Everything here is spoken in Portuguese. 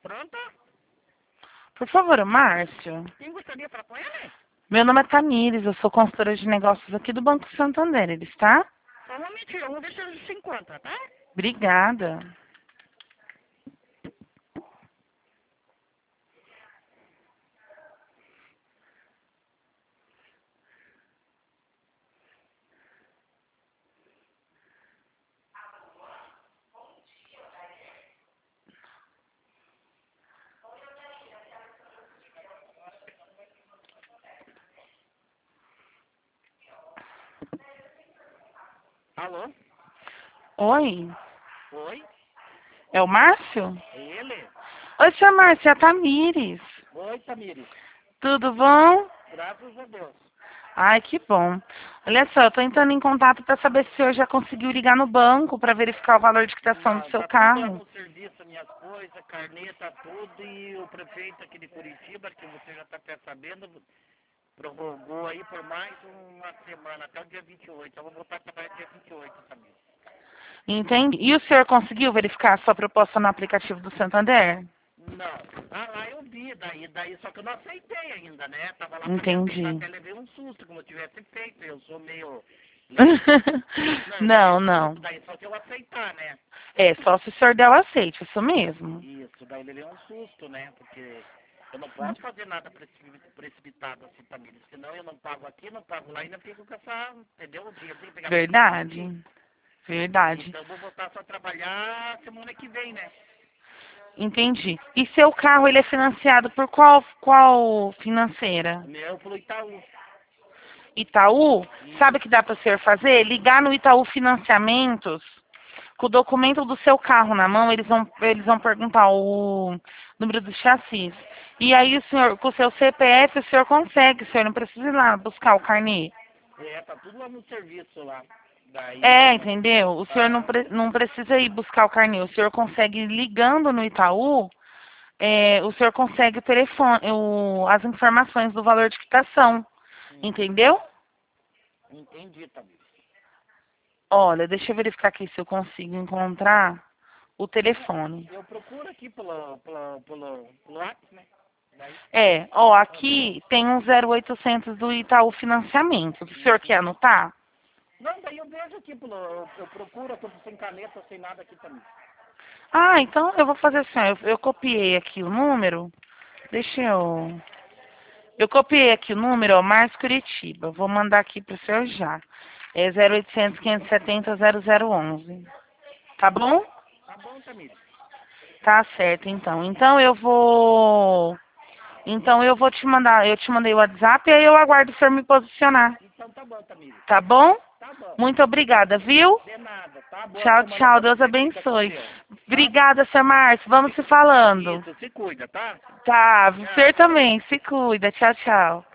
pronta? Por favor, Márcio. Quem gostaria de falar com ele? Meu nome é Tamires, eu sou consultora de negócios aqui do Banco Santander, ele está? Só um momentinho, vamos ver se ele se encontra, tá? Obrigada. Alô? Oi, Oi? é o Márcio? É ele? Oi, senhor Márcio, é a Tamires. Oi, Tamires. Tudo bom? Graças a Deus. Ai, que bom. Olha só, eu tô entrando em contato para saber se o senhor já conseguiu ligar no banco para verificar o valor de quitação do Não, seu tá tudo lá carro. no serviço, minhas coisas, carneta, tudo, e o prefeito aqui de Curitiba, que você já está até sabendo, prorrogou aí por mais uma semana, até o dia 28. Eu vou voltar a trabalhar dia 28 também. Entende? E o senhor conseguiu verificar a sua proposta no aplicativo do Santander? Não. Ah, lá eu vi, daí, só que eu não aceitei ainda, né? Tava lá pra me aceitar, Entendi. até levei um susto, como eu tivesse feito. Eu sou meio... Não, eu levei Não, um não. susto, daí só se eu aceitar, né? É, só se o senhor der o aceite, isso mesmo. Isso, daí levei um susto, né? Porque eu não posso fazer nada precipitado assim também. Senão eu não pago aqui, não pago lá e ainda fico com essa, entendeu? O dinheiro tem que pegar tudo aqui. Verdade. Verdade. Então eu vou voltar só a trabalhar semana que vem, né? Entendi. E seu carro, ele é financiado por qual financeira? Meu pelo Itaú. Itaú? Sabe o Isso. que dá para o senhor fazer? Ligar no Itaú Financiamentos, com o documento do seu carro na mão, eles vão perguntar o número do chassi. E aí o senhor, com o seu CPF, o senhor consegue, o senhor não precisa ir lá buscar o carnê. É, tá tudo lá no serviço lá. Daí É, eu... entendeu? O senhor Ah, não precisa ir buscar o carnê. O senhor consegue, ligando no Itaú, o senhor consegue o telefone, as informações do valor de quitação. Entendeu? entendi, também. Olha, deixa eu verificar aqui se eu consigo encontrar o telefone. Eu procuro aqui pelo WhatsApp, né? Daí, Ó, aqui tem um 0800 do Itaú Financiamento. O senhor quer anotar? não, daí eu vejo aqui eu procuro, eu tô sem caneta, sem nada aqui também. Ah, então eu vou fazer assim, ó, eu copiei aqui o número. Deixa eu... Eu copiei aqui o número, ó, Márcio Curitiba. Vou mandar aqui pro senhor já. É 0800 570 0011. Tá bom? Tá bom, Tamires. Tá certo, então. Então eu vou te mandar, eu te mandei o WhatsApp e aí eu aguardo o senhor me posicionar. Então tá bom, Tamires. Tá bom? Tá bom. Muito obrigada, viu? De nada, tá? Boa Tchau, semana tchau. pra Deus você. Fica com abençoe. Deus. Tá? Obrigada, seu Márcio. Vamos se falando. Isso, se cuida, tá? Tá, você Tchau. também. Se cuida. Tchau, tchau.